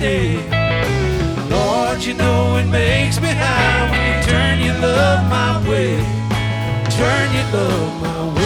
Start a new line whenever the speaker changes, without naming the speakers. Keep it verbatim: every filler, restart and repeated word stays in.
day. Lord, you know it makes me high when you turn your love my way. Turn your love my way.